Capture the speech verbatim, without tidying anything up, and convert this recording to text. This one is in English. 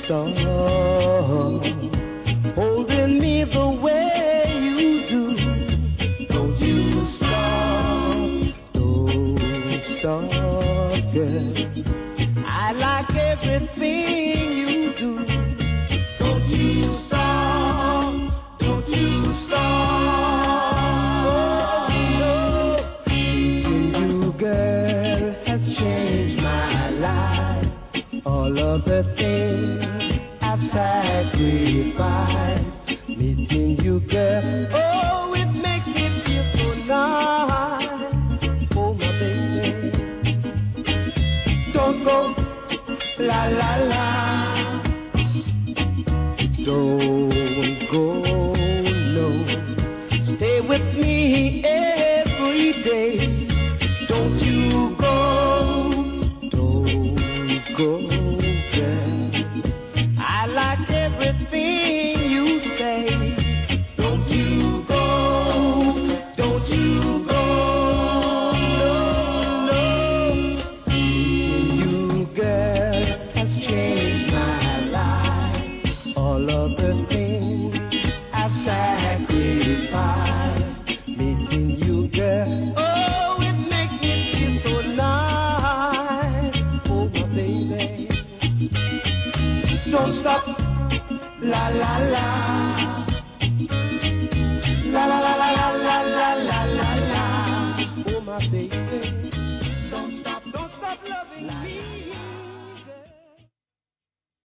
stop holding me the way you do. Don't you stop, don't stop, girl. I like everything you do. Don't you stop, don't you stop. Oh, no. Meeting you, girl, has changed my life. All of the things I've sacrificed. Meeting you, girl, oh, it makes me feel so nice. Oh, my baby, don't go, la la la. Don't go, no. Stay with me every day. Don't you go, don't go, girl. I like everything you say. Don't you go, don't you go, no, no. You, girl, has changed my life. All of the things I've sacrificed. Meeting you, girl, oh, it makes me feel so nice. Oh, my baby, don't stop, la la la.